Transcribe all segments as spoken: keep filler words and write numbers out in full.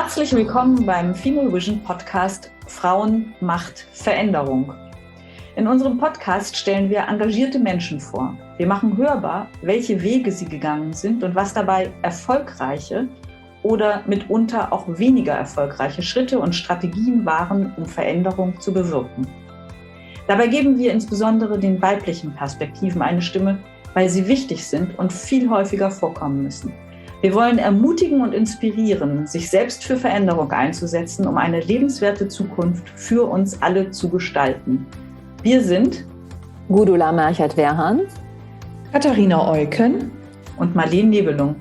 Herzlich willkommen beim Female Vision Podcast Frauen, Macht, Veränderung. In unserem Podcast stellen wir engagierte Menschen vor. Wir machen hörbar, welche Wege sie gegangen sind und was dabei erfolgreiche oder mitunter auch weniger erfolgreiche Schritte und Strategien waren, um Veränderung zu bewirken. Dabei geben wir insbesondere den weiblichen Perspektiven eine Stimme, weil sie wichtig sind und viel häufiger vorkommen müssen. Wir wollen ermutigen und inspirieren, sich selbst für Veränderung einzusetzen, um eine lebenswerte Zukunft für uns alle zu gestalten. Wir sind Gudula Merchert-Werhan, Katharina Eucken und Marlene Nebelung.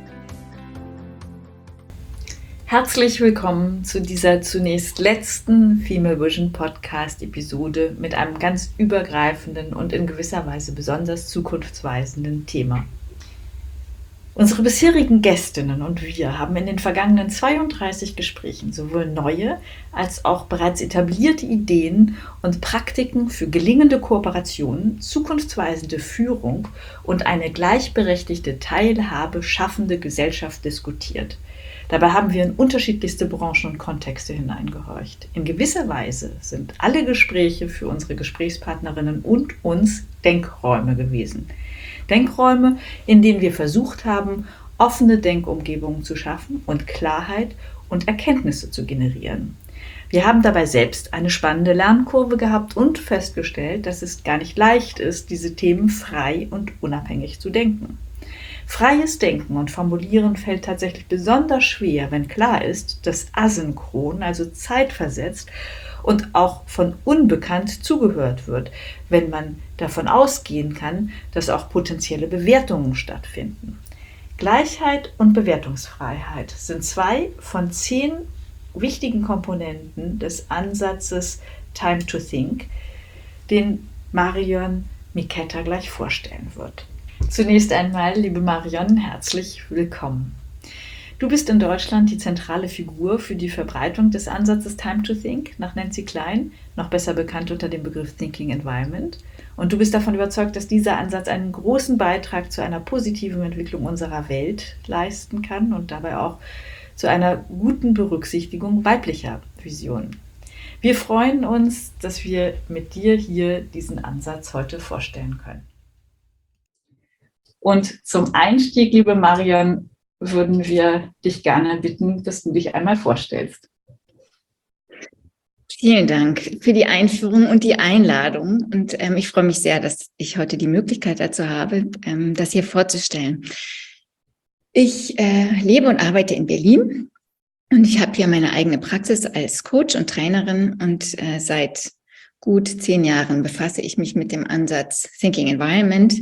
Herzlich willkommen zu dieser zunächst letzten Female Vision Podcast Episode mit einem ganz übergreifenden und in gewisser Weise besonders zukunftsweisenden Thema. Unsere bisherigen Gästinnen und wir haben in den vergangenen zweiunddreißig Gesprächen sowohl neue als auch bereits etablierte Ideen und Praktiken für gelingende Kooperationen, zukunftsweisende Führung und eine gleichberechtigte Teilhabe schaffende Gesellschaft diskutiert. Dabei haben wir in unterschiedlichste Branchen und Kontexte hineingehorcht. In gewisser Weise sind alle Gespräche für unsere Gesprächspartnerinnen und uns Denkräume gewesen. Denkräume, in denen wir versucht haben, offene Denkumgebungen zu schaffen und Klarheit und Erkenntnisse zu generieren. Wir haben dabei selbst eine spannende Lernkurve gehabt und festgestellt, dass es gar nicht leicht ist, diese Themen frei und unabhängig zu denken. Freies Denken und Formulieren fällt tatsächlich besonders schwer, wenn klar ist, dass asynchron, also zeitversetzt, und auch von unbekannt zugehört wird, wenn man davon ausgehen kann, dass auch potenzielle Bewertungen stattfinden. Gleichheit und Bewertungsfreiheit sind zwei von zehn wichtigen Komponenten des Ansatzes Time to Think, den Marion Miketta gleich vorstellen wird. Zunächst einmal, liebe Marion, herzlich willkommen. Du bist in Deutschland die zentrale Figur für die Verbreitung des Ansatzes Time to Think nach Nancy Kline, noch besser bekannt unter dem Begriff Thinking Environment. Und du bist davon überzeugt, dass dieser Ansatz einen großen Beitrag zu einer positiven Entwicklung unserer Welt leisten kann und dabei auch zu einer guten Berücksichtigung weiblicher Visionen. Wir freuen uns, dass wir mit dir hier diesen Ansatz heute vorstellen können. Und zum Einstieg, liebe Marion, würden wir dich gerne bitten, dass du dich einmal vorstellst. Vielen Dank für die Einführung und die Einladung. Und ähm, ich freue mich sehr, dass ich heute die Möglichkeit dazu habe, ähm, das hier vorzustellen. Ich äh, lebe und arbeite in Berlin und ich habe hier meine eigene Praxis als Coach und Trainerin und äh, seit gut zehn Jahren befasse ich mich mit dem Ansatz Thinking Environment.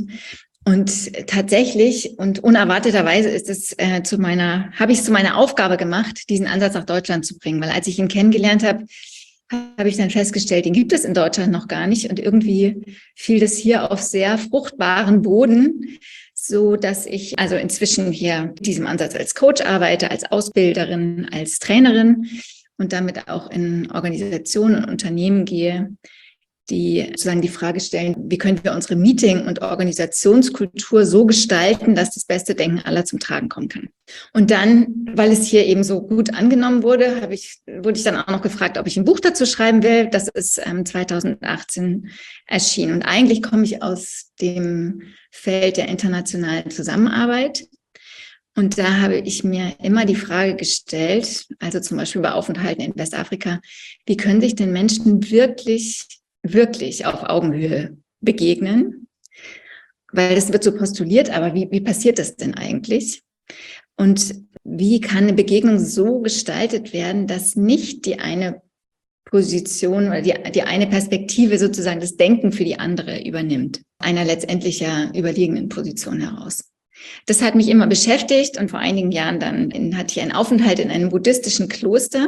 Und tatsächlich und unerwarteterweise ist es äh, zu meiner, habe ich es zu meiner Aufgabe gemacht, diesen Ansatz nach Deutschland zu bringen, weil als ich ihn kennengelernt habe, habe ich dann festgestellt, den gibt es in Deutschland noch gar nicht und irgendwie fiel das hier auf sehr fruchtbaren Boden, so dass ich also inzwischen hier mit diesem Ansatz als Coach arbeite, als Ausbilderin, als Trainerin und damit auch in Organisationen und Unternehmen gehe, die sozusagen die Frage stellen, wie können wir unsere Meeting- und Organisationskultur so gestalten, dass das beste Denken aller zum Tragen kommen kann. Und dann, weil es hier eben so gut angenommen wurde, habe ich, wurde ich dann auch noch gefragt, ob ich ein Buch dazu schreiben will. Das ist ähm, zweitausendachtzehn erschienen. Und eigentlich komme ich aus dem Feld der internationalen Zusammenarbeit. Und da habe ich mir immer die Frage gestellt, also zum Beispiel bei Aufenthalten in Westafrika, wie können sich denn Menschen wirklich wirklich auf Augenhöhe begegnen, weil das wird so postuliert, aber wie, wie passiert das denn eigentlich? Und wie kann eine Begegnung so gestaltet werden, dass nicht die eine Position oder die, die eine Perspektive sozusagen das Denken für die andere übernimmt, einer letztendlich ja überliegenden Position heraus? Das hat mich immer beschäftigt und vor einigen Jahren dann in, hatte ich einen Aufenthalt in einem buddhistischen Kloster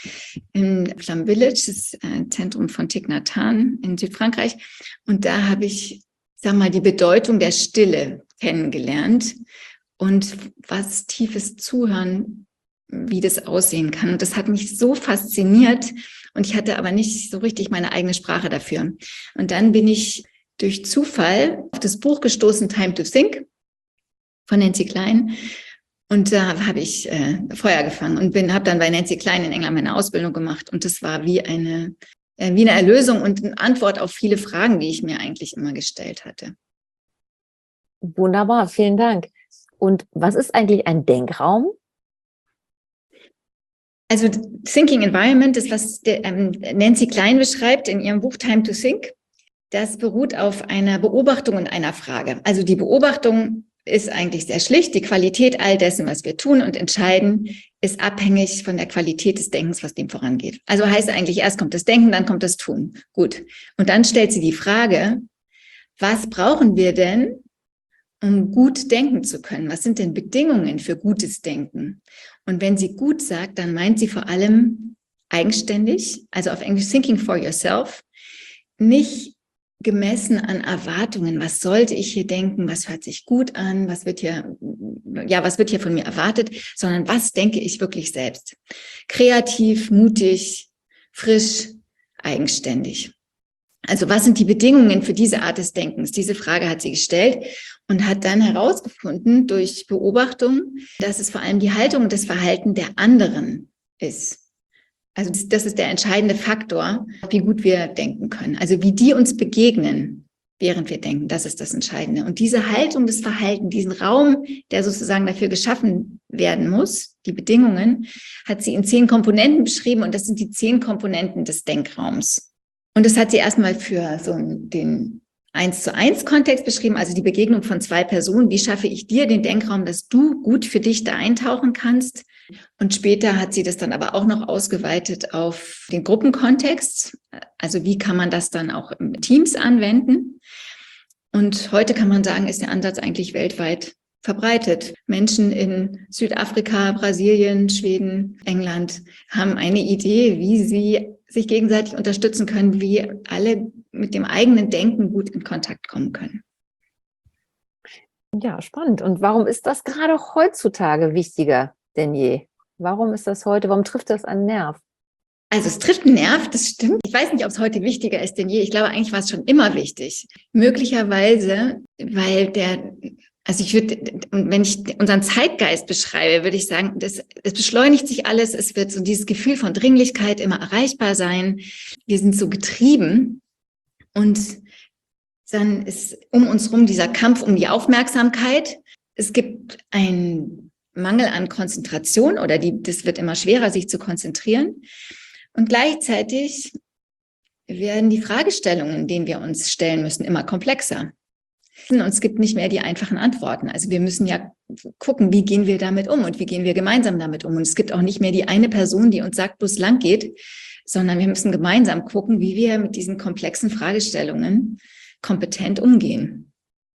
in Plum Village, das äh, Zentrum von Thich Nhat Hanh in Südfrankreich. Und da habe ich, sag mal, die Bedeutung der Stille kennengelernt und was tiefes Zuhören, wie das aussehen kann. Und das hat mich so fasziniert und ich hatte aber nicht so richtig meine eigene Sprache dafür. Und dann bin ich durch Zufall auf das Buch gestoßen, Time to Think, von Nancy Kline. Und da habe ich äh, Feuer gefangen und bin, habe dann bei Nancy Klein in England meine Ausbildung gemacht. Und das war wie eine, äh, wie eine Erlösung und eine Antwort auf viele Fragen, die ich mir eigentlich immer gestellt hatte. Wunderbar, vielen Dank. Und was ist eigentlich ein Denkraum? Also Thinking Environment ist, was der, ähm, Nancy Klein beschreibt in ihrem Buch Time to Think. Das beruht auf einer Beobachtung und einer Frage. Also die Beobachtung ist eigentlich sehr schlicht. Die Qualität all dessen, was wir tun und entscheiden, ist abhängig von der Qualität des Denkens, was dem vorangeht. Also heißt eigentlich, erst kommt das Denken, dann kommt das Tun. Gut. Und dann stellt sie die Frage, was brauchen wir denn, um gut denken zu können? Was sind denn Bedingungen für gutes Denken? Und wenn sie gut sagt, dann meint sie vor allem eigenständig, also auf Englisch thinking for yourself, nicht gemessen an Erwartungen. Was sollte ich hier denken? Was hört sich gut an? Was wird hier, ja, was wird hier von mir erwartet? Sondern was denke ich wirklich selbst? Kreativ, mutig, frisch, eigenständig. Also was sind die Bedingungen für diese Art des Denkens? Diese Frage hat sie gestellt und hat dann herausgefunden durch Beobachtung, dass es vor allem die Haltung und das Verhalten der anderen ist. Also das, das ist der entscheidende Faktor, wie gut wir denken können. Also wie die uns begegnen, während wir denken, das ist das Entscheidende. Und diese Haltung, das Verhalten, diesen Raum, der sozusagen dafür geschaffen werden muss, die Bedingungen, hat sie in zehn Komponenten beschrieben und das sind die zehn Komponenten des Denkraums. Und das hat sie erstmal für so den eins zu eins Kontext beschrieben, also die Begegnung von zwei Personen. Wie schaffe ich dir den Denkraum, dass du gut für dich da eintauchen kannst? Und später hat sie das dann aber auch noch ausgeweitet auf den Gruppenkontext. Also wie kann man das dann auch in Teams anwenden? Und heute kann man sagen, ist der Ansatz eigentlich weltweit verbreitet. Menschen in Südafrika, Brasilien, Schweden, England haben eine Idee, wie sie sich gegenseitig unterstützen können, wie alle mit dem eigenen Denken gut in Kontakt kommen können. Ja, spannend. Und warum ist das gerade heutzutage wichtiger denn je? Warum ist das heute, warum trifft das einen Nerv? Also es trifft einen Nerv, das stimmt. Ich weiß nicht, ob es heute wichtiger ist denn je. Ich glaube, eigentlich war es schon immer wichtig. Möglicherweise, weil der, also ich würde, wenn ich unseren Zeitgeist beschreibe, würde ich sagen, das, es beschleunigt sich alles. Es wird so dieses Gefühl von Dringlichkeit immer erreichbar sein. Wir sind so getrieben und dann ist um uns rum dieser Kampf um die Aufmerksamkeit. Es gibt einen Mangel an Konzentration oder die, das wird immer schwerer, sich zu konzentrieren. Und gleichzeitig werden die Fragestellungen, denen wir uns stellen müssen, immer komplexer. Und es gibt nicht mehr die einfachen Antworten. Also wir müssen ja gucken, wie gehen wir damit um und wie gehen wir gemeinsam damit um. Und es gibt auch nicht mehr die eine Person, die uns sagt, wo es lang geht, sondern wir müssen gemeinsam gucken, wie wir mit diesen komplexen Fragestellungen kompetent umgehen.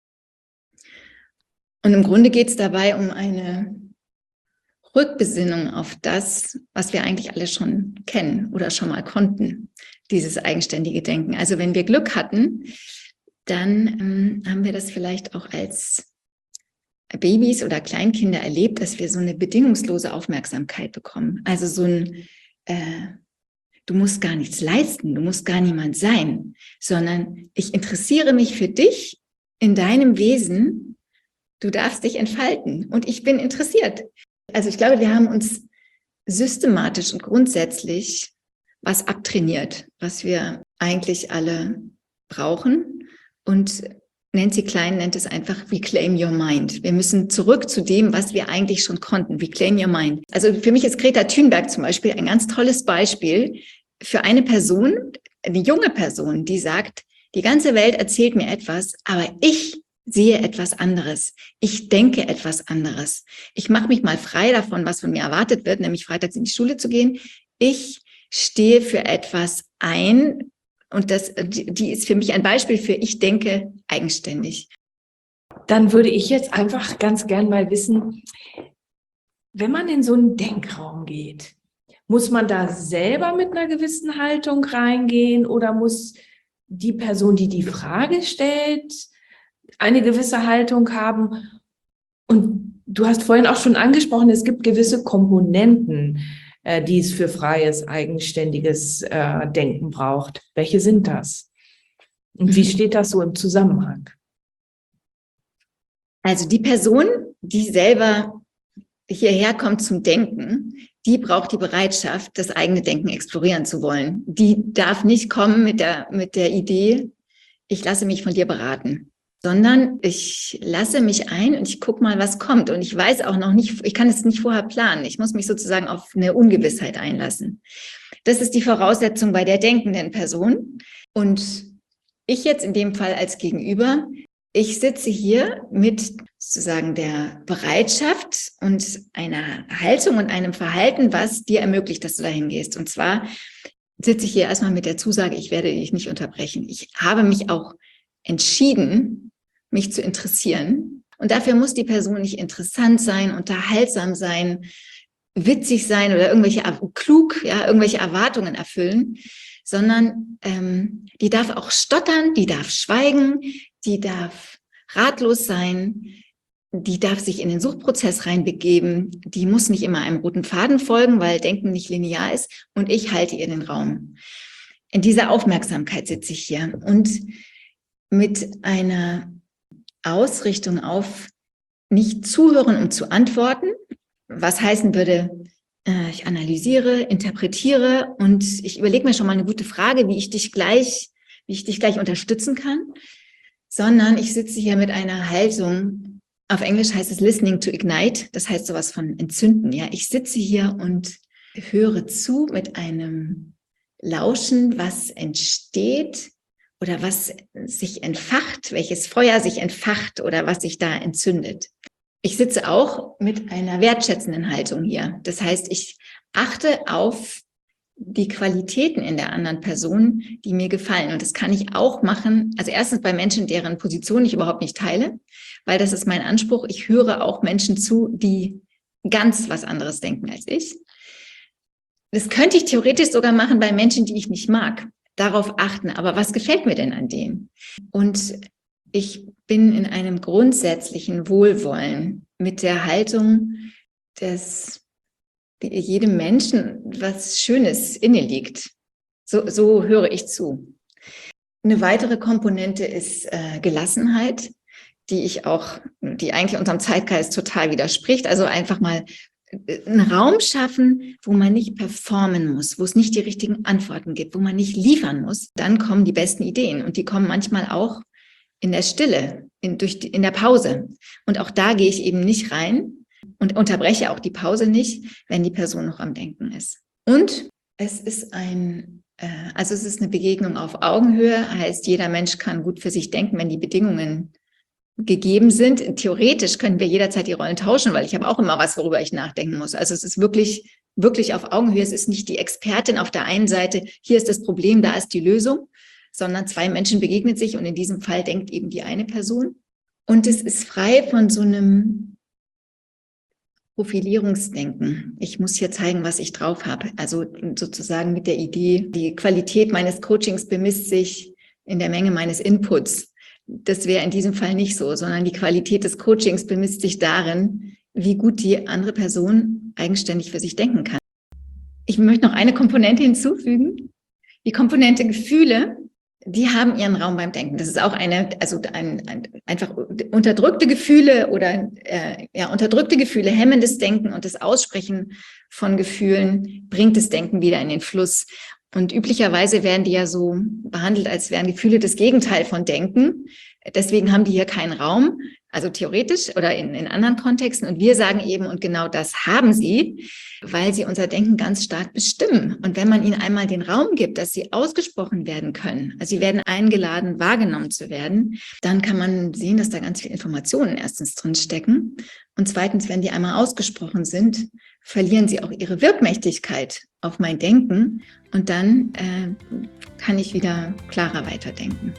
Und im Grunde geht es dabei um eine Rückbesinnung auf das, was wir eigentlich alle schon kennen oder schon mal konnten, dieses eigenständige Denken. Also wenn wir Glück hatten, dann ähm, haben wir das vielleicht auch als Babys oder Kleinkinder erlebt, dass wir so eine bedingungslose Aufmerksamkeit bekommen. Also so ein, äh, du musst gar nichts leisten, du musst gar niemand sein, sondern ich interessiere mich für dich in deinem Wesen, du darfst dich entfalten und ich bin interessiert. Also ich glaube, wir haben uns systematisch und grundsätzlich was abtrainiert, was wir eigentlich alle brauchen. Und Nancy Klein nennt es einfach Reclaim Your Mind. Wir müssen zurück zu dem, was wir eigentlich schon konnten. Reclaim Your Mind. Also für mich ist Greta Thunberg zum Beispiel ein ganz tolles Beispiel für eine Person, eine junge Person, die sagt, die ganze Welt erzählt mir etwas, aber ich sehe etwas anderes. Ich denke etwas anderes. Ich mache mich mal frei davon, was von mir erwartet wird, nämlich freitags in die Schule zu gehen. Ich stehe für etwas ein und das, die ist für mich ein Beispiel für ich denke eigenständig. Dann würde ich jetzt einfach ganz gern mal wissen, wenn man in so einen Denkraum geht, muss man da selber mit einer gewissen Haltung reingehen oder muss die Person, die die Frage stellt, eine gewisse Haltung haben? Und du hast vorhin auch schon angesprochen, es gibt gewisse Komponenten, äh, die es für freies, eigenständiges äh, Denken braucht. Welche sind das? Und wie steht das so im Zusammenhang? Also die Person, die selber hierher kommt zum Denken, die braucht die Bereitschaft, das eigene Denken explorieren zu wollen. Die darf nicht kommen mit der, mit der Idee, ich lasse mich von dir beraten, sondern ich lasse mich ein und ich gucke mal, was kommt. Und ich weiß auch noch nicht, ich kann es nicht vorher planen. Ich muss mich sozusagen auf eine Ungewissheit einlassen. Das ist die Voraussetzung bei der denkenden Person. Und ich jetzt in dem Fall als Gegenüber, ich sitze hier mit sozusagen der Bereitschaft und einer Haltung und einem Verhalten, was dir ermöglicht, dass du dahin gehst. Und zwar sitze ich hier erstmal mit der Zusage, ich werde dich nicht unterbrechen. Ich habe mich auch entschieden, mich zu interessieren. Und dafür muss die Person nicht interessant sein, unterhaltsam sein, witzig sein oder irgendwelche klug, ja, irgendwelche Erwartungen erfüllen, sondern ähm, die darf auch stottern, die darf schweigen, die darf ratlos sein, die darf sich in den Suchprozess reinbegeben, die muss nicht immer einem roten Faden folgen, weil Denken nicht linear ist, und ich halte ihr den Raum. In dieser Aufmerksamkeit sitze ich hier und mit einer Ausrichtung auf nicht zuhören, um zu antworten, was heißen würde, äh, ich analysiere, interpretiere und ich überlege mir schon mal eine gute Frage, wie ich dich gleich, wie ich dich gleich unterstützen kann, sondern ich sitze hier mit einer Haltung, auf Englisch heißt es listening to ignite, das heißt sowas von entzünden, ja. Ich sitze hier und höre zu mit einem Lauschen, was entsteht oder was sich entfacht, welches Feuer sich entfacht oder was sich da entzündet. Ich sitze auch mit einer wertschätzenden Haltung hier. Das heißt, ich achte auf die Qualitäten in der anderen Person, die mir gefallen. Und das kann ich auch machen, also erstens bei Menschen, deren Position ich überhaupt nicht teile, weil das ist mein Anspruch. Ich höre auch Menschen zu, die ganz was anderes denken als ich. Das könnte ich theoretisch sogar machen bei Menschen, die ich nicht mag. Darauf achten, aber was gefällt mir denn an denen? Und ich bin in einem grundsätzlichen Wohlwollen mit der Haltung, dass jedem Menschen was Schönes inne liegt. So, so höre ich zu. Eine weitere Komponente ist äh, Gelassenheit, die ich auch, die eigentlich unserem Zeitgeist total widerspricht. Also einfach mal einen Raum schaffen, wo man nicht performen muss, wo es nicht die richtigen Antworten gibt, wo man nicht liefern muss. Dann kommen die besten Ideen und die kommen manchmal auch in der Stille, in, durch die, in der Pause. Und auch da gehe ich eben nicht rein und unterbreche auch die Pause nicht, wenn die Person noch am Denken ist. Und es ist ein, äh, also es ist eine Begegnung auf Augenhöhe, heißt, jeder Mensch kann gut für sich denken, wenn die Bedingungen gegeben sind. Theoretisch können wir jederzeit die Rollen tauschen, weil ich habe auch immer was, worüber ich nachdenken muss. Also es ist wirklich, wirklich auf Augenhöhe. Es ist nicht die Expertin auf der einen Seite, hier ist das Problem, da ist die Lösung, sondern zwei Menschen begegnen sich und in diesem Fall denkt eben die eine Person. Und es ist frei von so einem Profilierungsdenken. Ich muss hier zeigen, was ich drauf habe. Also sozusagen mit der Idee, die Qualität meines Coachings bemisst sich in der Menge meines Inputs. Das wäre in diesem Fall nicht so, sondern die Qualität des Coachings bemisst sich darin, wie gut die andere Person eigenständig für sich denken kann. Ich möchte noch eine Komponente hinzufügen. Die Komponente Gefühle, die haben ihren Raum beim Denken. Das ist auch eine, also ein, ein, einfach unterdrückte Gefühle oder äh, ja unterdrückte Gefühle, hemmendes Denken und das Aussprechen von Gefühlen bringt das Denken wieder in den Fluss. Und üblicherweise werden die ja so behandelt, als wären Gefühle das Gegenteil von Denken. Deswegen haben die hier keinen Raum, also theoretisch oder in, in anderen Kontexten. Und wir sagen eben, und genau das haben sie, weil sie unser Denken ganz stark bestimmen. Und wenn man ihnen einmal den Raum gibt, dass sie ausgesprochen werden können, also sie werden eingeladen, wahrgenommen zu werden, dann kann man sehen, dass da ganz viele Informationen erstens drin stecken. Und zweitens, wenn die einmal ausgesprochen sind, verlieren sie auch ihre Wirkmächtigkeit auf mein Denken. Und dann äh, kann ich wieder klarer weiterdenken.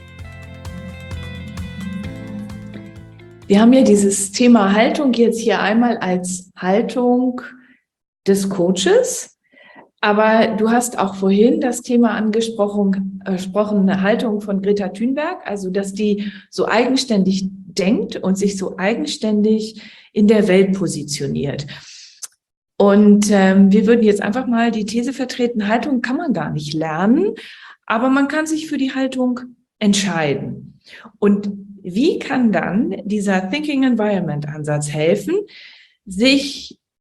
Wir haben ja dieses Thema Haltung jetzt hier einmal als Haltung des Coaches, aber du hast auch vorhin das Thema angesprochen, äh, gesprochen, Haltung von Greta Thunberg, also dass die so eigenständig denkt und sich so eigenständig in der Welt positioniert. Und ähm, wir würden jetzt einfach mal die These vertreten, Haltung kann man gar nicht lernen, aber man kann sich für die Haltung entscheiden. Und wie kann dann dieser Thinking Environment Ansatz helfen, sich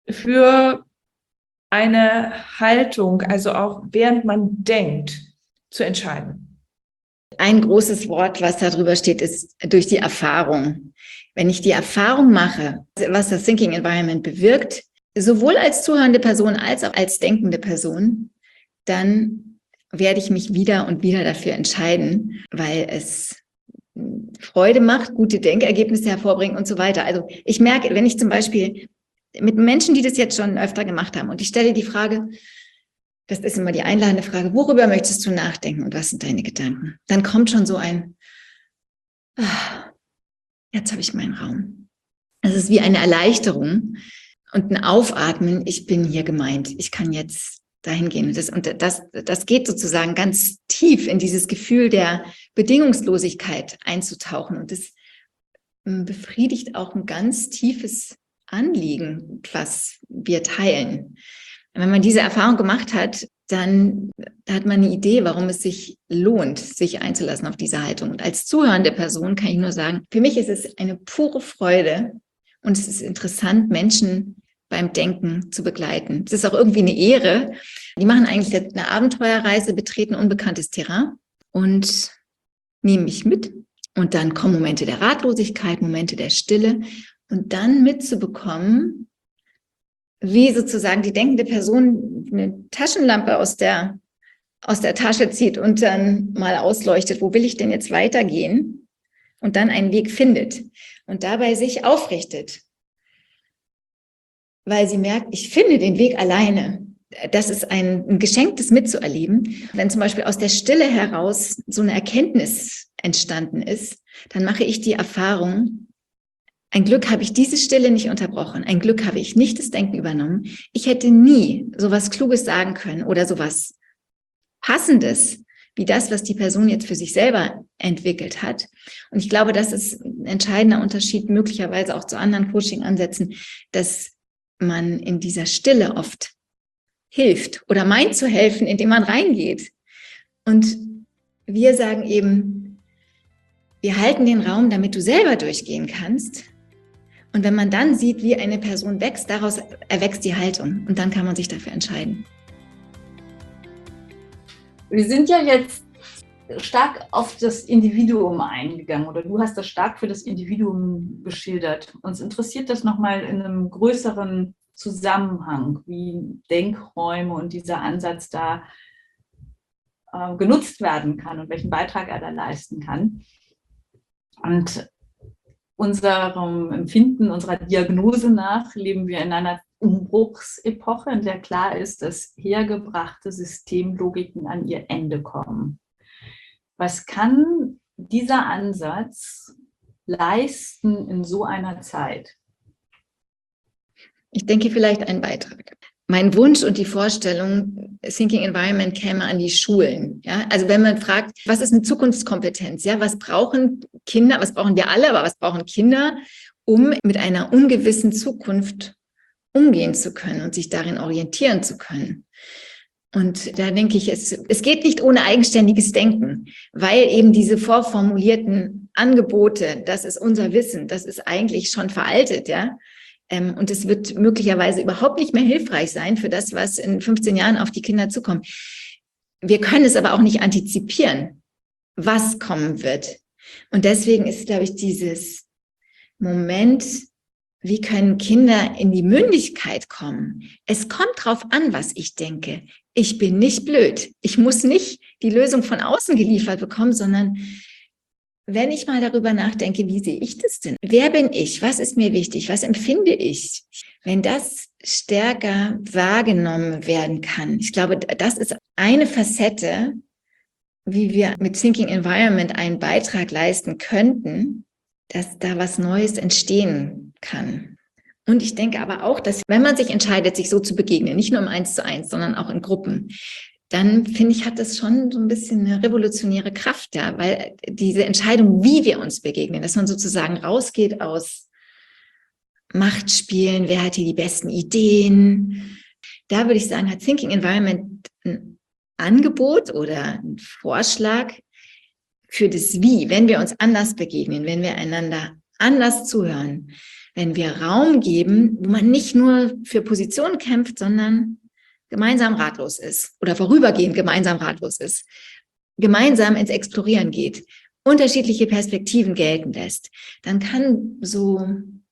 für eine Haltung, also auch während man denkt, zu entscheiden? Ein großes Wort, was da drüber steht, ist durch die Erfahrung. Wenn ich die Erfahrung mache, was das Thinking Environment bewirkt, sowohl als zuhörende Person als auch als denkende Person, dann werde ich mich wieder und wieder dafür entscheiden, weil es Freude macht, gute Denkergebnisse hervorbringt und so weiter. Also ich merke, wenn ich zum Beispiel mit Menschen, die das jetzt schon öfter gemacht haben, und ich stelle die Frage, das ist immer die einladende Frage, worüber möchtest du nachdenken und was sind deine Gedanken? Dann kommt schon so ein, ah, jetzt habe ich meinen Raum. Es ist wie eine Erleichterung und ein Aufatmen, ich bin hier gemeint, ich kann jetzt dahin gehen. Und das, und das, das geht sozusagen ganz tief in dieses Gefühl der Bedingungslosigkeit einzutauchen. Und das befriedigt auch ein ganz tiefes Anliegen, was wir teilen. Wenn man diese Erfahrung gemacht hat, dann hat man eine Idee, warum es sich lohnt, sich einzulassen auf diese Haltung. Und als zuhörende Person kann ich nur sagen, für mich ist es eine pure Freude und es ist interessant, Menschen beim Denken zu begleiten. Es ist auch irgendwie eine Ehre. Die machen eigentlich eine Abenteuerreise, betreten unbekanntes Terrain und nehmen mich mit. Und dann kommen Momente der Ratlosigkeit, Momente der Stille. Und dann mitzubekommen, wie sozusagen die denkende Person eine Taschenlampe aus der, aus der Tasche zieht und dann mal ausleuchtet, wo will ich denn jetzt weitergehen? Und dann einen Weg findet und dabei sich aufrichtet. Weil sie merkt, ich finde den Weg alleine. Das ist ein, ein Geschenk, das mitzuerleben. Wenn zum Beispiel aus der Stille heraus so eine Erkenntnis entstanden ist, dann mache ich die Erfahrung, ein Glück habe ich diese Stille nicht unterbrochen. Ein Glück habe ich nicht das Denken übernommen. Ich hätte nie sowas Kluges sagen können oder sowas Passendes, wie das, was die Person jetzt für sich selber entwickelt hat. Und ich glaube, das ist ein entscheidender Unterschied, möglicherweise auch zu anderen Coaching-Ansätzen, dass man in dieser Stille oft hilft oder meint zu helfen, indem man reingeht. Und wir sagen eben, wir halten den Raum, damit du selber durchgehen kannst. Und wenn man dann sieht, wie eine Person wächst, daraus erwächst die Haltung. Und dann kann man sich dafür entscheiden. Wir sind ja jetzt stark auf das Individuum eingegangen oder du hast das stark für das Individuum geschildert. Uns interessiert das nochmal in einem größeren Zusammenhang, wie Denkräume und dieser Ansatz da äh, genutzt werden kann und welchen Beitrag er da leisten kann. Und unserem Empfinden, unserer Diagnose nach leben wir in einer Umbruchsepoche, in der klar ist, dass hergebrachte Systemlogiken an ihr Ende kommen. Was kann dieser Ansatz leisten in so einer Zeit? Ich denke, vielleicht ein Beitrag. Mein Wunsch und die Vorstellung, Thinking Environment käme an die Schulen. Ja? Also wenn man fragt, was ist eine Zukunftskompetenz? Ja? Was brauchen Kinder, was brauchen wir alle, aber was brauchen Kinder, um mit einer ungewissen Zukunft umgehen zu können und sich darin orientieren zu können? Und da denke ich, es, es geht nicht ohne eigenständiges Denken, weil eben diese vorformulierten Angebote, das ist unser Wissen, das ist eigentlich schon veraltet, ja. Und es wird möglicherweise überhaupt nicht mehr hilfreich sein für das, was in fünfzehn Jahren auf die Kinder zukommt. Wir können es aber auch nicht antizipieren, was kommen wird. Und deswegen ist, glaube ich, dieses Moment, wie können Kinder in die Mündigkeit kommen? Es kommt drauf an, was ich denke. Ich bin nicht blöd. Ich muss nicht die Lösung von außen geliefert bekommen, sondern wenn ich mal darüber nachdenke, wie sehe ich das denn? Wer bin ich? Was ist mir wichtig? Was empfinde ich? Wenn das stärker wahrgenommen werden kann, ich glaube, das ist eine Facette, wie wir mit Thinking Environment einen Beitrag leisten könnten, dass da was Neues entstehen kann. Und ich denke aber auch, dass wenn man sich entscheidet, sich so zu begegnen, nicht nur im Eins zu eins, sondern auch in Gruppen, dann finde ich, hat das schon so ein bisschen eine revolutionäre Kraft, ja, weil diese Entscheidung, wie wir uns begegnen, dass man sozusagen rausgeht aus Machtspielen, wer hat hier die besten Ideen, da würde ich sagen, hat Thinking Environment ein Angebot oder ein Vorschlag für das Wie, wenn wir uns anders begegnen, wenn wir einander anders zuhören, wenn wir Raum geben, wo man nicht nur für Positionen kämpft, sondern gemeinsam ratlos ist oder vorübergehend gemeinsam ratlos ist, gemeinsam ins Explorieren geht, unterschiedliche Perspektiven gelten lässt, dann kann so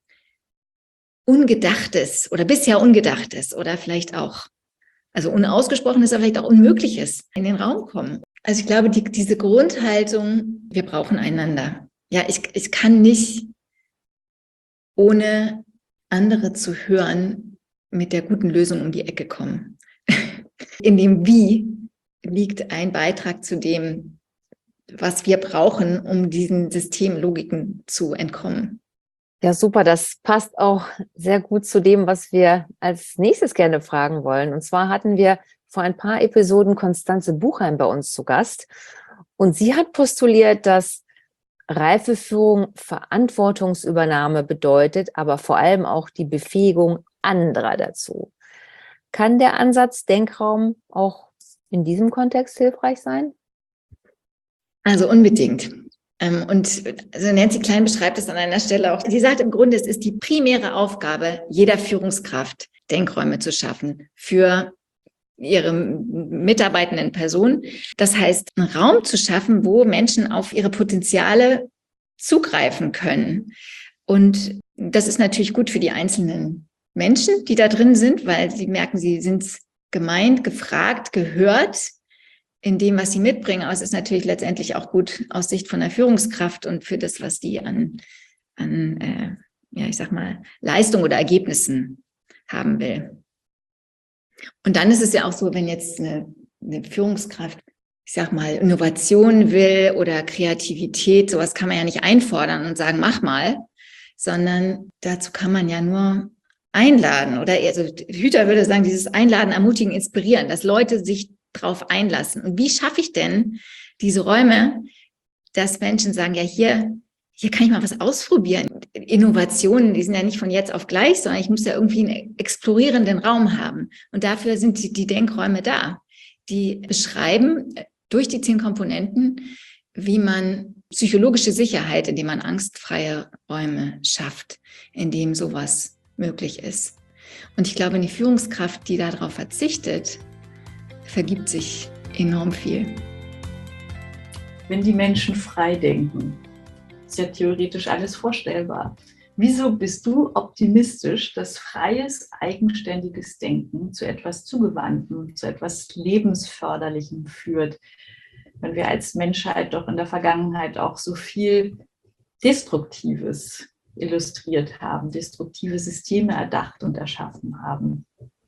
Ungedachtes oder bisher Ungedachtes oder vielleicht auch, also Unausgesprochenes, aber vielleicht auch Unmögliches in den Raum kommen. Also ich glaube, die, diese Grundhaltung, wir brauchen einander. Ja, ich, ich kann nicht ohne andere zu hören mit der guten Lösung um die Ecke kommen. In dem Wie liegt ein Beitrag zu dem, was wir brauchen, um diesen Systemlogiken zu entkommen. Ja, super. Das passt auch sehr gut zu dem, was wir als nächstes gerne fragen wollen. Und zwar hatten wir vor ein paar Episoden Constanze Buchheim bei uns zu Gast. Und sie hat postuliert, dass Reifeführung Verantwortungsübernahme bedeutet, aber vor allem auch die Befähigung anderer dazu. Kann der Ansatz Denkraum auch in diesem Kontext hilfreich sein? Also unbedingt. Und also Nancy Klein beschreibt es an einer Stelle auch. Sie sagt im Grunde, es ist die primäre Aufgabe jeder Führungskraft, Denkräume zu schaffen für ihre mitarbeitenden Personen. Das heißt, einen Raum zu schaffen, wo Menschen auf ihre Potenziale zugreifen können. Und das ist natürlich gut für die einzelnen Menschen, die da drin sind, weil sie merken, sie sind gemeint, gefragt, gehört in dem, was sie mitbringen. Aber es ist natürlich letztendlich auch gut aus Sicht von der Führungskraft und für das, was die an, an äh, ja, ich sag mal, Leistung oder Ergebnissen haben will. Und dann ist es ja auch so, wenn jetzt eine, eine Führungskraft, ich sag mal, Innovation will oder Kreativität, sowas kann man ja nicht einfordern und sagen, mach mal, sondern dazu kann man ja nur einladen. Oder also Hüter würde sagen, dieses Einladen, ermutigen, inspirieren, dass Leute sich drauf einlassen. Und wie schaffe ich denn diese Räume, dass Menschen sagen, ja, hier, hier kann ich mal was ausprobieren. Innovationen, die sind ja nicht von jetzt auf gleich, sondern ich muss ja irgendwie einen explorierenden Raum haben. Und dafür sind die, die Denkräume da. Die beschreiben durch die zehn Komponenten, wie man psychologische Sicherheit, indem man angstfreie Räume schafft, indem sowas möglich ist. Und ich glaube, eine Führungskraft, die darauf verzichtet, vergibt sich enorm viel. Wenn die Menschen frei denken, ist ja theoretisch alles vorstellbar. Wieso bist du optimistisch, dass freies, eigenständiges Denken zu etwas Zugewandtem, zu etwas Lebensförderlichem führt, wenn wir als Menschheit doch in der Vergangenheit auch so viel Destruktives illustriert haben, destruktive Systeme erdacht und erschaffen haben?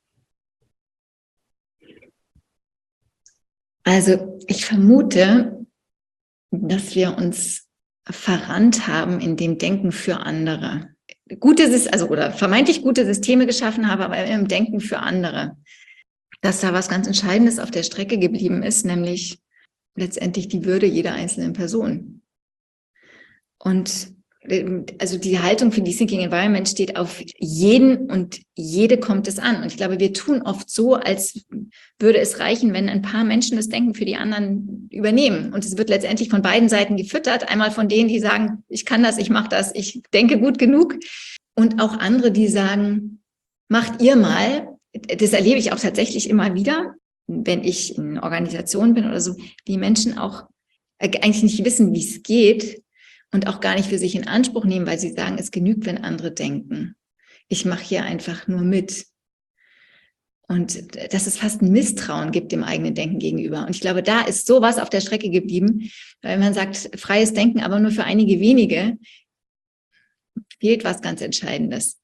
Also ich vermute, dass wir uns verrannt haben in dem Denken für andere. Gute, also oder vermeintlich gute Systeme geschaffen haben, aber im Denken für andere. Dass da was ganz Entscheidendes auf der Strecke geblieben ist, nämlich letztendlich die Würde jeder einzelnen Person. Und also die Haltung für die Thinking Environment steht auf jeden und jede kommt es an. Und ich glaube, wir tun oft so, als würde es reichen, wenn ein paar Menschen das Denken für die anderen übernehmen. Und es wird letztendlich von beiden Seiten gefüttert. Einmal von denen, die sagen, ich kann das, ich mache das, ich denke gut genug. Und auch andere, die sagen, macht ihr mal. Das erlebe ich auch tatsächlich immer wieder, wenn ich in Organisationen bin oder so, die Menschen auch eigentlich nicht wissen, wie es geht, und auch gar nicht für sich in Anspruch nehmen, weil sie sagen, es genügt, wenn andere denken. Ich mache hier einfach nur mit. Und dass es fast ein Misstrauen gibt dem eigenen Denken gegenüber. Und ich glaube, da ist sowas auf der Strecke geblieben, weil man sagt, freies Denken, aber nur für einige wenige, fehlt was ganz Entscheidendes.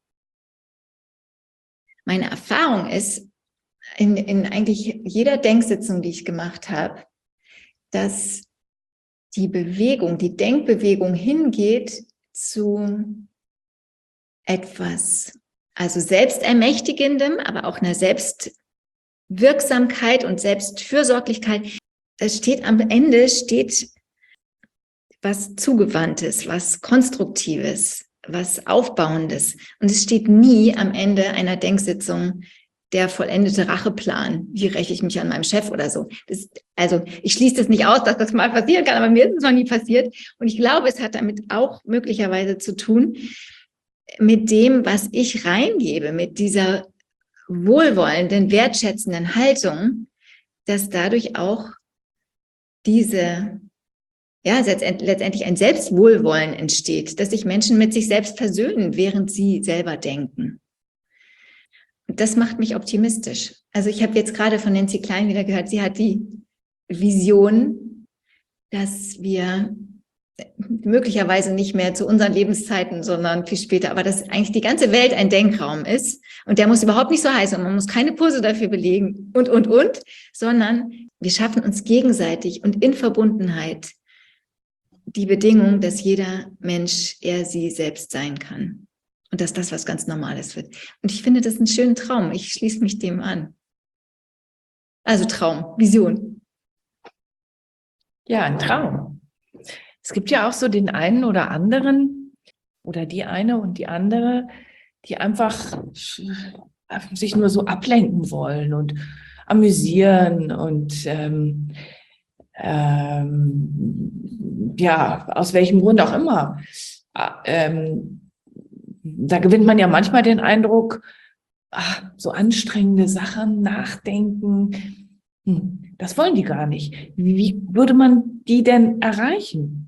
Meine Erfahrung ist, in, in eigentlich jeder Denksitzung, die ich gemacht habe, dass die Bewegung, die Denkbewegung hingeht zu etwas, also selbstermächtigendem, aber auch einer Selbstwirksamkeit und Selbstfürsorglichkeit. Es steht am Ende, steht was Zugewandtes, was Konstruktives, was Aufbauendes. Und es steht nie am Ende einer Denksitzung der vollendete Racheplan, wie räche ich mich an meinem Chef oder so. Das, also ich schließe das nicht aus, dass das mal passieren kann, aber mir ist es noch nie passiert. Und ich glaube, es hat damit auch möglicherweise zu tun, mit dem, was ich reingebe, mit dieser wohlwollenden, wertschätzenden Haltung, dass dadurch auch diese, ja, letztendlich ein Selbstwohlwollen entsteht, dass sich Menschen mit sich selbst versöhnen, während sie selber denken. Und das macht mich optimistisch. Also ich habe jetzt gerade von Nancy Klein wieder gehört, sie hat die Vision, dass wir möglicherweise nicht mehr zu unseren Lebenszeiten, sondern viel später, aber dass eigentlich die ganze Welt ein Denkraum ist und der muss überhaupt nicht so heiß und man muss keine Kurse dafür belegen und, und, und, sondern wir schaffen uns gegenseitig und in Verbundenheit die Bedingung, dass jeder Mensch er sie selbst sein kann und dass das was ganz Normales wird. Und ich finde das einen schönen Traum. Ich schließe mich dem an. Also Traum, Vision. Ja, ein Traum. Es gibt ja auch so den einen oder anderen oder die eine und die andere, die einfach sich nur so ablenken wollen und amüsieren und ähm, ähm, ja, aus welchem Grund auch immer. Ähm, da gewinnt man ja manchmal den Eindruck, ach, so anstrengende Sachen, nachdenken, hm, das wollen die gar nicht. Wie würde man die denn erreichen?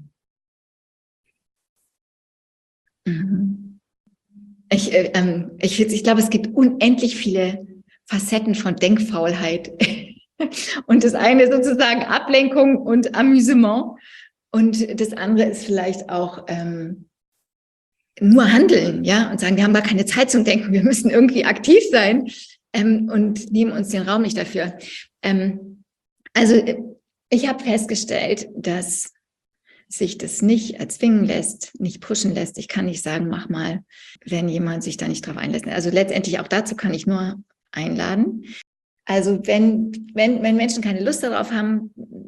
Ich, äh, ähm, ich, ich glaube, es gibt unendlich viele Facetten von Denkfaulheit. Und das eine ist sozusagen Ablenkung und Amüsement. Und das andere ist vielleicht auch ähm, nur handeln, ja, und sagen, wir haben gar keine Zeit zum Denken, wir müssen irgendwie aktiv sein ähm, und nehmen uns den Raum nicht dafür. Ähm, also ich habe festgestellt, dass sich das nicht erzwingen lässt, nicht pushen lässt. Ich kann nicht sagen, mach mal, wenn jemand sich da nicht drauf einlässt. Also letztendlich auch dazu kann ich nur einladen. Also wenn, wenn, wenn Menschen keine Lust darauf haben,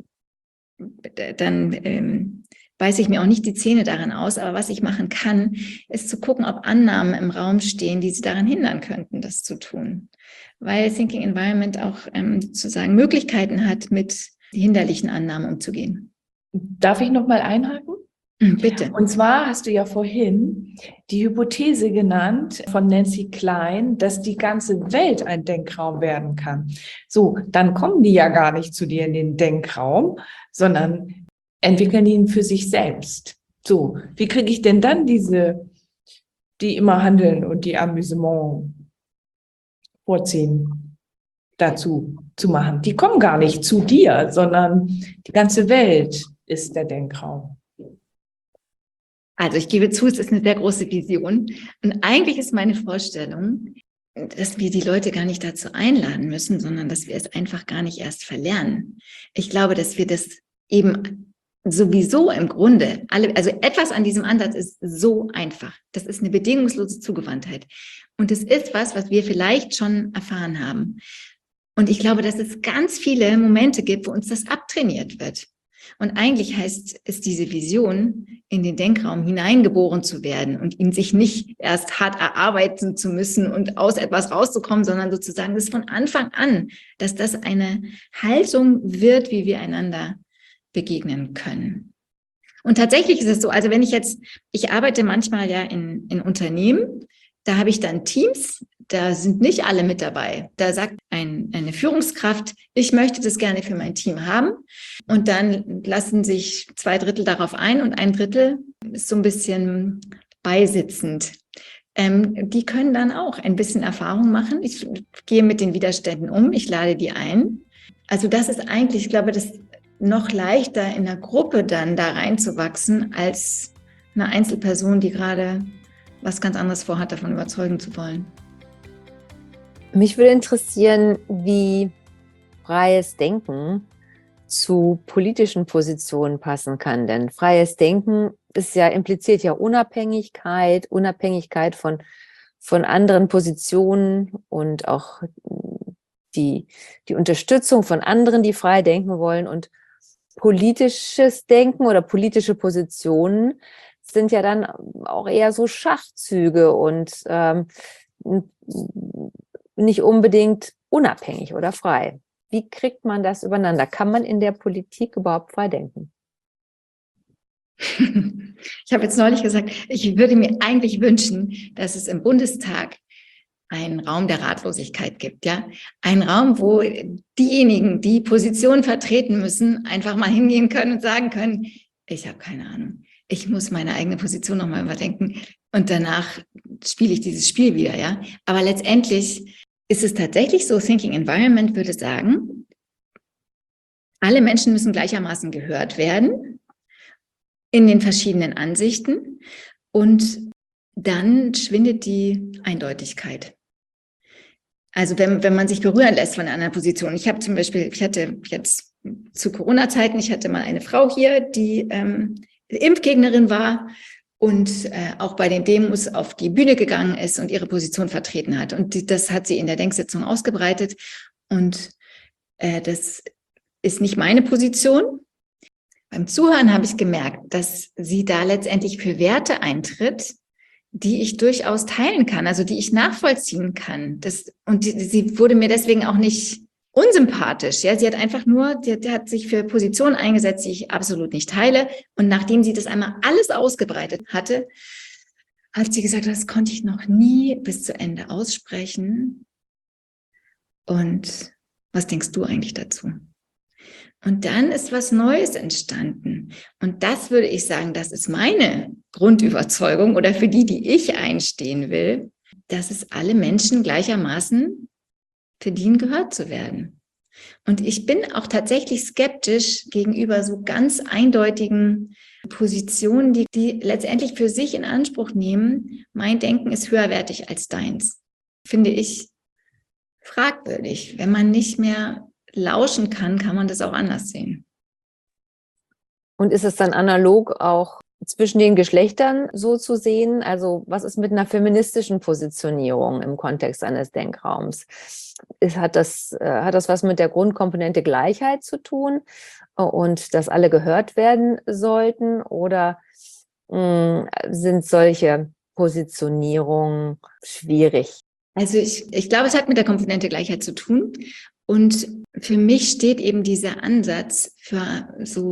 dann ähm, beiße ich mir auch nicht die Zähne daran aus. Aber was ich machen kann, ist zu gucken, ob Annahmen im Raum stehen, die sie daran hindern könnten, das zu tun. Weil Thinking Environment auch ähm, sozusagen Möglichkeiten hat, mit hinderlichen Annahmen umzugehen. Darf ich noch mal einhaken? Bitte. Und zwar hast du ja vorhin die Hypothese genannt von Nancy Klein, dass die ganze Welt ein Denkraum werden kann. So, dann kommen die ja gar nicht zu dir in den Denkraum, sondern entwickeln ihn für sich selbst. So, wie kriege ich denn dann diese, die immer handeln und die Amüsement vorziehen, dazu zu machen? Die kommen gar nicht zu dir, sondern die ganze Welt ist der Denkraum. Also ich gebe zu, es ist eine sehr große Vision. Und eigentlich ist meine Vorstellung, dass wir die Leute gar nicht dazu einladen müssen, sondern dass wir es einfach gar nicht erst verlernen. Ich glaube, dass wir das eben sowieso im Grunde, alle, also etwas an diesem Ansatz ist so einfach. Das ist eine bedingungslose Zugewandtheit. Und es ist was, was wir vielleicht schon erfahren haben. Und ich glaube, dass es ganz viele Momente gibt, wo uns das abtrainiert wird. Und eigentlich heißt es diese Vision, in den Denkraum hineingeboren zu werden und ihn sich nicht erst hart erarbeiten zu müssen und aus etwas rauszukommen, sondern sozusagen das von Anfang an, dass das eine Haltung wird, wie wir einander begegnen können. Und tatsächlich ist es so, also wenn ich jetzt, ich arbeite manchmal ja in, in Unternehmen, da habe ich dann Teams, da sind nicht alle mit dabei. Da sagt ein, eine Führungskraft, ich möchte das gerne für mein Team haben. Und dann lassen sich zwei Drittel darauf ein und ein Drittel ist so ein bisschen beisitzend. Ähm, die können dann auch ein bisschen Erfahrung machen. Ich gehe mit den Widerständen um, ich lade die ein. Also das ist eigentlich, ich glaube, das ist noch leichter in der Gruppe dann da reinzuwachsen, als eine Einzelperson, die gerade was ganz anderes vorhat, davon überzeugen zu wollen. Mich würde interessieren, wie freies Denken zu politischen Positionen passen kann. Denn freies Denken ist ja, impliziert ja Unabhängigkeit, Unabhängigkeit von, von anderen Positionen und auch die, die Unterstützung von anderen, die frei denken wollen. Und politisches Denken oder politische Positionen sind ja dann auch eher so Schachzüge und ähm, nicht unbedingt unabhängig oder frei. Wie kriegt man das übereinander? Kann man in der Politik überhaupt frei denken? Ich habe jetzt neulich gesagt, ich würde mir eigentlich wünschen, dass es im Bundestag einen Raum der Ratlosigkeit gibt, ja. Ein Raum, wo diejenigen, die Positionen vertreten müssen, einfach mal hingehen können und sagen können, ich habe keine Ahnung. Ich muss meine eigene Position nochmal überdenken und danach spiele ich dieses Spiel wieder, ja. Aber letztendlich ist es tatsächlich so, Thinking Environment würde sagen, alle Menschen müssen gleichermaßen gehört werden in den verschiedenen Ansichten und dann schwindet die Eindeutigkeit. Also wenn, wenn man sich berühren lässt von einer anderen Position. Ich habe zum Beispiel, ich hatte jetzt zu Corona-Zeiten, ich hatte mal eine Frau hier, die ähm, Impfgegnerin war und äh, auch bei den Demos auf die Bühne gegangen ist und ihre Position vertreten hat. Und die, das hat sie in der Denksitzung ausgebreitet. Und äh, das ist nicht meine Position. Beim Zuhören habe ich gemerkt, dass sie da letztendlich für Werte eintritt, die ich durchaus teilen kann, also die ich nachvollziehen kann. Das, und die, sie wurde mir deswegen auch nicht unsympathisch. Ja, sie hat einfach nur, die, die hat sich für Positionen eingesetzt, die ich absolut nicht teile. Und nachdem sie das einmal alles ausgebreitet hatte, hat sie gesagt, das konnte ich noch nie bis zu Ende aussprechen. Und was denkst du eigentlich dazu? Und dann ist was Neues entstanden. Und das würde ich sagen, das ist meine Grundüberzeugung oder für die, die ich einstehen will, dass es alle Menschen gleichermaßen verdienen, gehört zu werden. Und ich bin auch tatsächlich skeptisch gegenüber so ganz eindeutigen Positionen, die, die letztendlich für sich in Anspruch nehmen, mein Denken ist höherwertig als deins. Finde ich fragwürdig. Wenn man nicht mehr lauschen kann, kann man das auch anders sehen. Und ist es dann analog auch zwischen den Geschlechtern so zu sehen? Also was ist mit einer feministischen Positionierung im Kontext eines Denkraums? Ist, hat das, äh, hat das was mit der Grundkomponente Gleichheit zu tun und dass alle gehört werden sollten? Oder mh, sind solche Positionierungen schwierig? Also ich, ich glaube, es hat mit der Komponente Gleichheit zu tun. Und für mich steht eben dieser Ansatz für so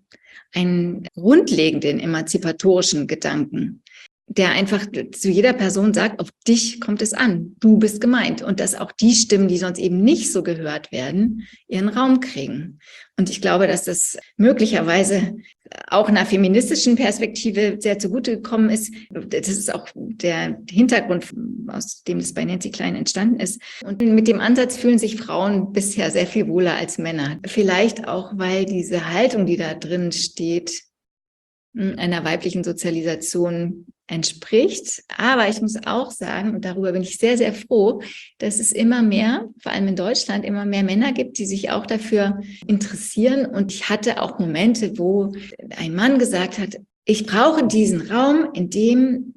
einen grundlegenden emanzipatorischen Gedanken, der einfach zu jeder Person sagt, auf dich kommt es an, du bist gemeint. Und dass auch die Stimmen, die sonst eben nicht so gehört werden, ihren Raum kriegen. Und ich glaube, dass das möglicherweise auch einer feministischen Perspektive sehr zugute gekommen ist. Das ist auch der Hintergrund, aus dem das bei Nancy Klein entstanden ist. Und mit dem Ansatz fühlen sich Frauen bisher sehr viel wohler als Männer. Vielleicht auch, weil diese Haltung, die da drin steht, einer weiblichen Sozialisation entspricht. Aber ich muss auch sagen, und darüber bin ich sehr, sehr froh, dass es immer mehr, vor allem in Deutschland, immer mehr Männer gibt, die sich auch dafür interessieren. Und ich hatte auch Momente, wo ein Mann gesagt hat, ich brauche diesen Raum, in dem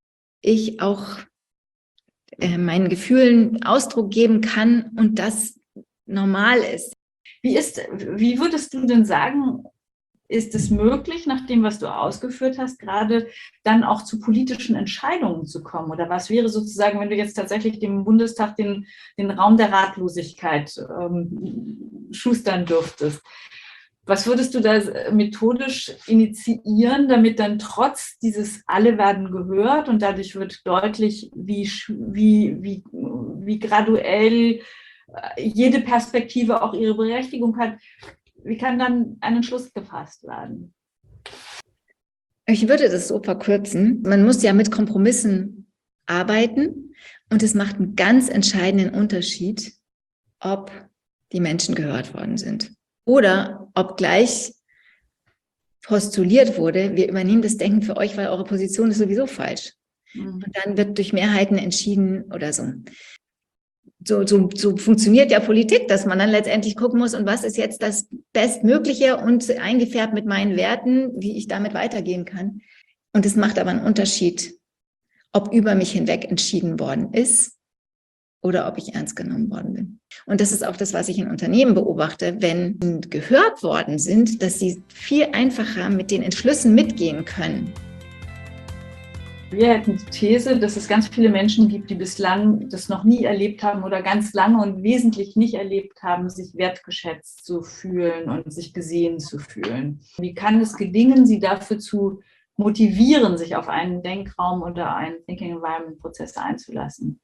ich auch äh, meinen Gefühlen Ausdruck geben kann und das normal ist. Wie ist, wie würdest du denn sagen, ist es möglich, nach dem, was du ausgeführt hast, gerade dann auch zu politischen Entscheidungen zu kommen? Oder was wäre sozusagen, wenn du jetzt tatsächlich dem Bundestag den, den Raum der Ratlosigkeit ähm, schustern dürftest? Was würdest du da methodisch initiieren, damit dann trotz dieses alle werden gehört und dadurch wird deutlich, wie, wie, wie, wie graduell jede Perspektive auch ihre Berechtigung hat? Wie kann dann ein Entschluss gefasst werden? Ich würde das so verkürzen. Man muss ja mit Kompromissen arbeiten und es macht einen ganz entscheidenden Unterschied, ob die Menschen gehört worden sind oder ob gleich postuliert wurde, wir übernehmen das Denken für euch, weil eure Position ist sowieso falsch. Mhm. Und dann wird durch Mehrheiten entschieden oder so. So, so, so funktioniert ja Politik, dass man dann letztendlich gucken muss, und was ist jetzt das Bestmögliche und eingefärbt mit meinen Werten, wie ich damit weitergehen kann. Und es macht aber einen Unterschied, ob über mich hinweg entschieden worden ist oder ob ich ernst genommen worden bin. Und das ist auch das, was ich in Unternehmen beobachte, wenn gehört worden sind, dass sie viel einfacher mit den Entschlüssen mitgehen können. Wir hätten die These, dass es ganz viele Menschen gibt, die bislang das noch nie erlebt haben oder ganz lange und wesentlich nicht erlebt haben, sich wertgeschätzt zu fühlen und sich gesehen zu fühlen. Wie kann es gelingen, sie dafür zu motivieren, sich auf einen Denkraum oder einen Thinking Environment Prozess einzulassen?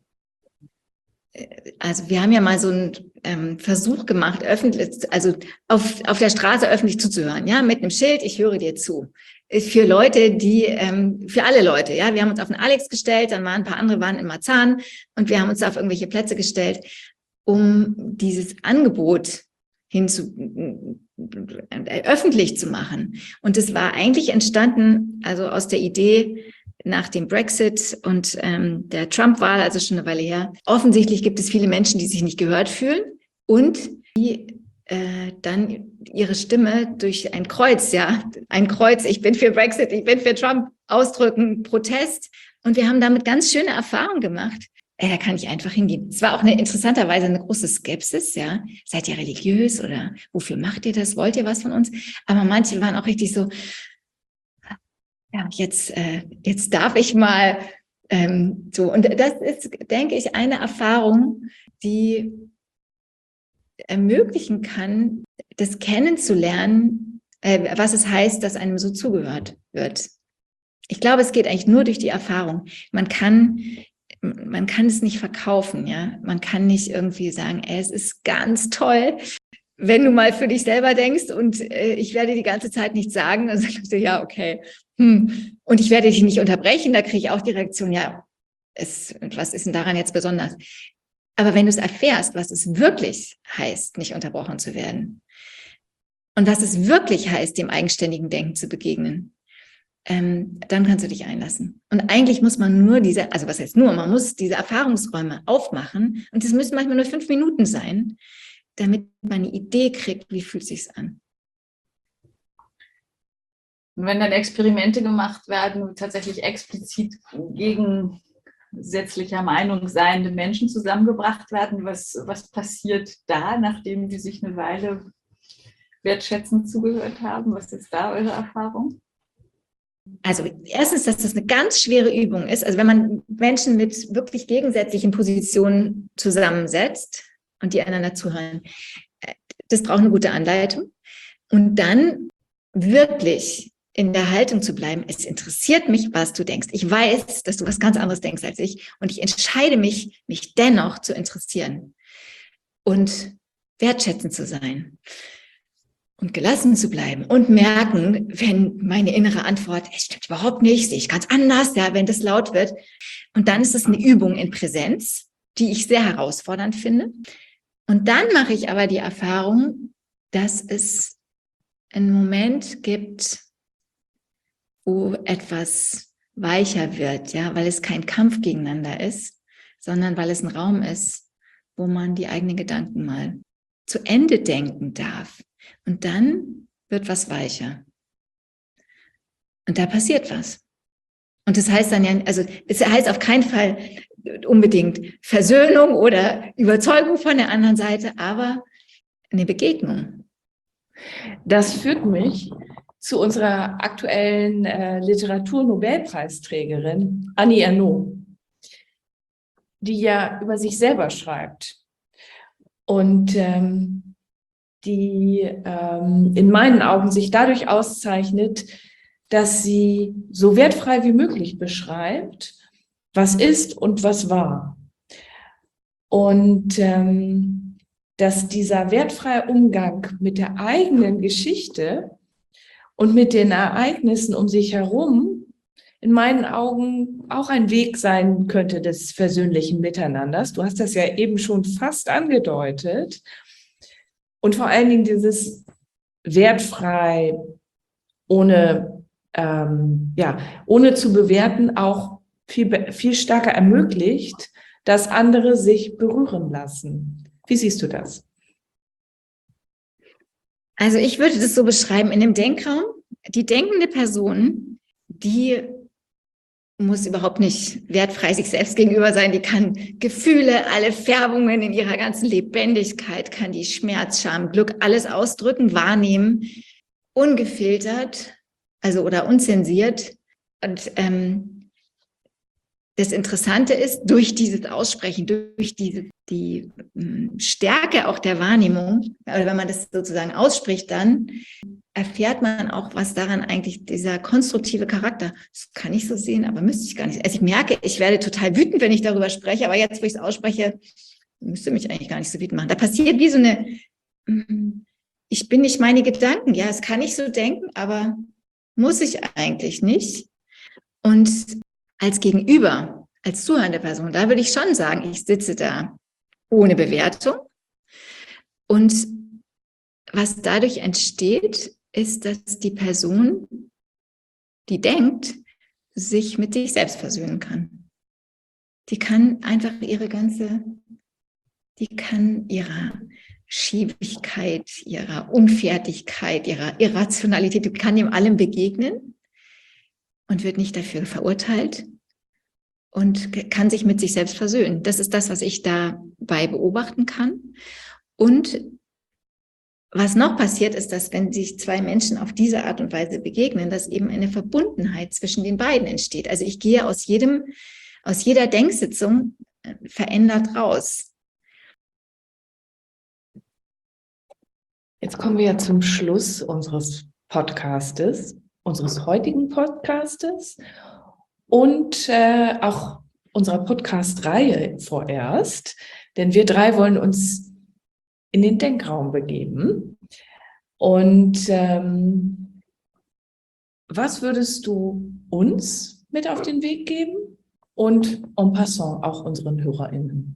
Also wir haben ja mal so einen ähm, Versuch gemacht, öffentlich, also auf, auf der Straße öffentlich zuzuhören, ja, mit einem Schild, ich höre dir zu. Für Leute, die, ähm, für alle Leute, ja, wir haben uns auf den Alex gestellt, dann waren ein paar andere, waren in Marzahn und wir haben uns auf irgendwelche Plätze gestellt, um dieses Angebot hinzu, äh, öffentlich zu machen. Und es war eigentlich entstanden, also aus der Idee, nach dem Brexit und ähm, der Trump-Wahl, also schon eine Weile her. Offensichtlich gibt es viele Menschen, die sich nicht gehört fühlen und die äh, dann ihre Stimme durch ein Kreuz, ja, ein Kreuz, ich bin für Brexit, ich bin für Trump, ausdrücken, Protest. Und wir haben damit ganz schöne Erfahrungen gemacht. Äh, da kann ich einfach hingehen. Es war auch eine interessanterweise eine große Skepsis, ja. Seid ihr religiös oder wofür macht ihr das? Wollt ihr was von uns? Aber manche waren auch richtig so, ja, jetzt, äh, jetzt darf ich mal ähm, so. Und das ist, denke ich, eine Erfahrung, die ermöglichen kann, das kennenzulernen, äh, was es heißt, dass einem so zugehört wird. Ich glaube, es geht eigentlich nur durch die Erfahrung. Man kann, man kann es nicht verkaufen, ja. Man kann nicht irgendwie sagen, ey, es ist ganz toll. Wenn du mal für dich selber denkst und äh, ich werde die ganze Zeit nichts sagen, dann sagst du, ja, okay. Hm. Und ich werde dich nicht unterbrechen, da kriege ich auch die Reaktion, ja, es, was ist denn daran jetzt besonders? Aber wenn du es erfährst, was es wirklich heißt, nicht unterbrochen zu werden und was es wirklich heißt, dem eigenständigen Denken zu begegnen, ähm, dann kannst du dich einlassen. Und eigentlich muss man nur diese, also was heißt nur, man muss diese Erfahrungsräume aufmachen und es müssen manchmal nur fünf Minuten sein, damit man eine Idee kriegt, wie fühlt es sich an. Und wenn dann Experimente gemacht werden, tatsächlich explizit gegensätzlicher Meinung seiende Menschen zusammengebracht werden, was, was passiert da, nachdem die sich eine Weile wertschätzend zugehört haben? Was ist da eure Erfahrung? Also erstens, dass das eine ganz schwere Übung ist. Also wenn man Menschen mit wirklich gegensätzlichen Positionen zusammensetzt und die einander zuhören, das braucht eine gute Anleitung. Und dann wirklich in der Haltung zu bleiben, es interessiert mich, was du denkst. Ich weiß, dass du was ganz anderes denkst als ich und ich entscheide mich, mich dennoch zu interessieren und wertschätzend zu sein und gelassen zu bleiben und merken, wenn meine innere Antwort, es stimmt überhaupt nicht, sehe ich ganz anders, ja, wenn das laut wird. Und dann ist es eine Übung in Präsenz, die ich sehr herausfordernd finde. Und dann mache ich aber die Erfahrung, dass es einen Moment gibt, wo etwas weicher wird, ja, weil es kein Kampf gegeneinander ist, sondern weil es ein Raum ist, wo man die eigenen Gedanken mal zu Ende denken darf. Und dann wird was weicher. Und da passiert was. Und das heißt dann ja, also es heißt auf keinen Fall unbedingt Versöhnung oder Überzeugung von der anderen Seite, aber eine Begegnung. Das führt mich zu unserer aktuellen äh, Literatur-Nobelpreisträgerin Annie Ernaux, die ja über sich selber schreibt und ähm, die ähm, in meinen Augen sich dadurch auszeichnet, dass sie so wertfrei wie möglich beschreibt, was ist und was war. Und ähm, dass dieser wertfreie Umgang mit der eigenen Geschichte und mit den Ereignissen um sich herum in meinen Augen auch ein Weg sein könnte des versöhnlichen Miteinanders. Du hast das ja eben schon fast angedeutet. Und vor allen Dingen dieses wertfrei, ohne, ähm, ja, ohne zu bewerten, auch viel, viel stärker ermöglicht, dass andere sich berühren lassen. Wie siehst du das? Also ich würde das so beschreiben, in dem Denkraum, die denkende Person, die muss überhaupt nicht wertfrei sich selbst gegenüber sein, die kann Gefühle, alle Färbungen in ihrer ganzen Lebendigkeit, kann die Schmerz, Scham, Glück, alles ausdrücken, wahrnehmen, ungefiltert, also oder unzensiert. Und ähm, das Interessante ist, durch dieses Aussprechen, durch diese, die Stärke auch der Wahrnehmung, oder wenn man das sozusagen ausspricht, dann erfährt man auch, was daran eigentlich dieser konstruktive Charakter, das kann ich so sehen, aber müsste ich gar nicht. Also ich merke, ich werde total wütend, wenn ich darüber spreche, aber jetzt, wo ich es ausspreche, müsste mich eigentlich gar nicht so wütend machen. Da passiert wie so eine, ich bin nicht meine Gedanken. Ja, es kann ich so denken, aber muss ich eigentlich nicht. Und als Gegenüber, als zuhörende Person, da würde ich schon sagen, ich sitze da ohne Bewertung. Und was dadurch entsteht, ist, dass die Person, die denkt, sich mit sich selbst versöhnen kann. Die kann einfach ihre ganze, die kann ihrer Schiebigkeit, ihrer Unfertigkeit, ihrer Irrationalität, die kann dem allem begegnen und wird nicht dafür verurteilt und kann sich mit sich selbst versöhnen. Das ist das, was ich dabei beobachten kann. Und was noch passiert, ist, dass wenn sich zwei Menschen auf diese Art und Weise begegnen, dass eben eine Verbundenheit zwischen den beiden entsteht. Also ich gehe aus jedem, aus jeder Denksitzung verändert raus. Jetzt kommen wir ja zum Schluss unseres Podcastes, unseres heutigen Podcastes und äh, auch unserer Podcast-Reihe vorerst, denn wir drei wollen uns in den Denkraum begeben. Und ähm, was würdest du uns mit auf den Weg geben und en passant auch unseren HörerInnen?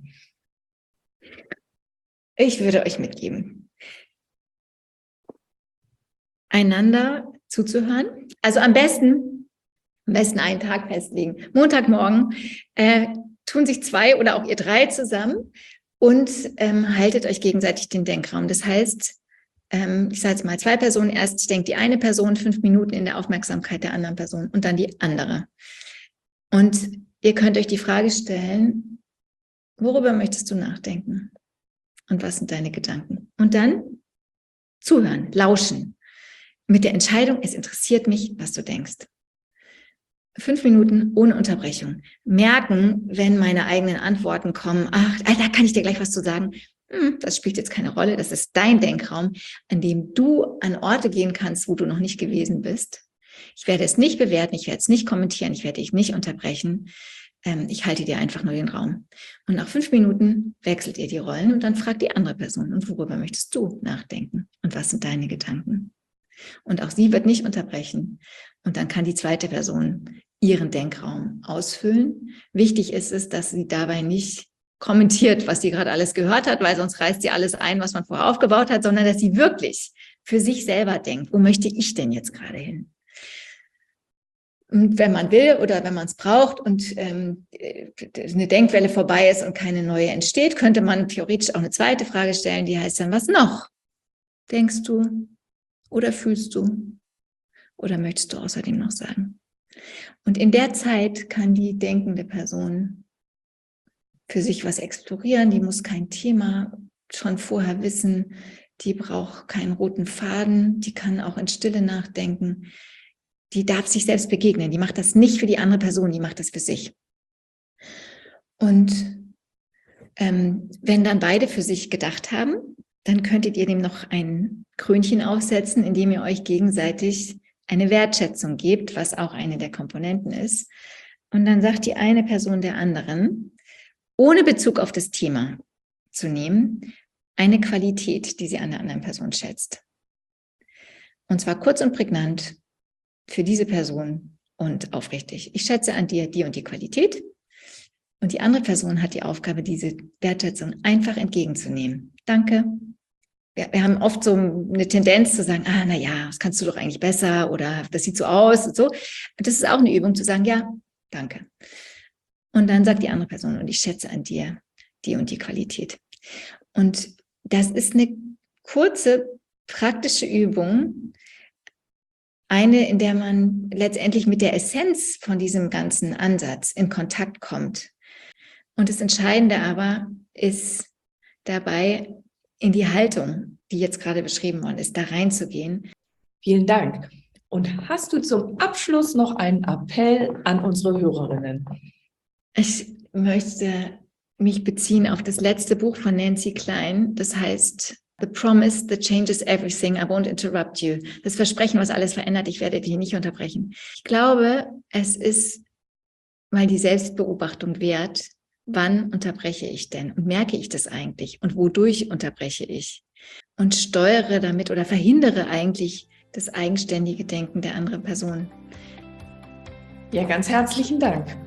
Ich würde euch mitgeben, einander zuzuhören. Also am besten, am besten einen Tag festlegen. Montagmorgen äh, tun sich zwei oder auch ihr drei zusammen und ähm, haltet euch gegenseitig den Denkraum. Das heißt, ähm, ich sage jetzt mal zwei Personen. Erst denkt die eine Person fünf Minuten in der Aufmerksamkeit der anderen Person und dann die andere. Und ihr könnt euch die Frage stellen, worüber möchtest du nachdenken? Und was sind deine Gedanken? Und dann zuhören, lauschen. Mit der Entscheidung, es interessiert mich, was du denkst. Fünf Minuten ohne Unterbrechung. Merken, wenn meine eigenen Antworten kommen, ach, da kann ich dir gleich was zu sagen. Hm, das spielt jetzt keine Rolle. Das ist dein Denkraum, an dem du an Orte gehen kannst, wo du noch nicht gewesen bist. Ich werde es nicht bewerten, ich werde es nicht kommentieren, ich werde dich nicht unterbrechen. Ähm, ich halte dir einfach nur den Raum. Und nach fünf Minuten wechselt ihr die Rollen und dann fragt die andere Person, und worüber möchtest du nachdenken? Und was sind deine Gedanken? Und auch sie wird nicht unterbrechen. Und dann kann die zweite Person ihren Denkraum ausfüllen. Wichtig ist es, dass sie dabei nicht kommentiert, was sie gerade alles gehört hat, weil sonst reißt sie alles ein, was man vorher aufgebaut hat, sondern dass sie wirklich für sich selber denkt, wo möchte ich denn jetzt gerade hin? Und wenn man will oder wenn man es braucht und ähm, eine Denkwelle vorbei ist und keine neue entsteht, könnte man theoretisch auch eine zweite Frage stellen, die heißt dann, was noch? Denkst du oder fühlst du? Oder möchtest du außerdem noch sagen? Und in der Zeit kann die denkende Person für sich was explorieren. Die muss kein Thema schon vorher wissen. Die braucht keinen roten Faden. Die kann auch in Stille nachdenken. Die darf sich selbst begegnen. Die macht das nicht für die andere Person. Die macht das für sich. Und ähm, wenn dann beide für sich gedacht haben, dann könntet ihr dem noch ein Krönchen aufsetzen, indem ihr euch gegenseitig eine Wertschätzung gebt, was auch eine der Komponenten ist. Und dann sagt die eine Person der anderen, ohne Bezug auf das Thema zu nehmen, eine Qualität, die sie an der anderen Person schätzt. Und zwar kurz und prägnant für diese Person und aufrichtig. Ich schätze an dir die und die Qualität. Und die andere Person hat die Aufgabe, diese Wertschätzung einfach entgegenzunehmen. Danke. Wir, wir haben oft so eine Tendenz zu sagen, ah, na ja, das kannst du doch eigentlich besser oder das sieht so aus und so. Und das ist auch eine Übung zu sagen, ja, danke. Und dann sagt die andere Person, und ich schätze an dir die und die Qualität. Und das ist eine kurze, praktische Übung, eine, in der man letztendlich mit der Essenz von diesem ganzen Ansatz in Kontakt kommt. Und das Entscheidende aber ist dabei, in die Haltung, die jetzt gerade beschrieben worden ist, da reinzugehen. Vielen Dank. Und hast du zum Abschluss noch einen Appell an unsere Hörerinnen? Ich möchte mich beziehen auf das letzte Buch von Nancy Klein. Das heißt The Promise That Changes Everything. I Won't Interrupt You. Das Versprechen, was alles verändert. Ich werde dich nicht unterbrechen. Ich glaube, es ist mal die Selbstbeobachtung wert. Wann unterbreche ich denn? Und merke ich das eigentlich? Und wodurch unterbreche ich? Und steuere damit oder verhindere eigentlich das eigenständige Denken der anderen Person. Ja, ganz herzlichen Dank.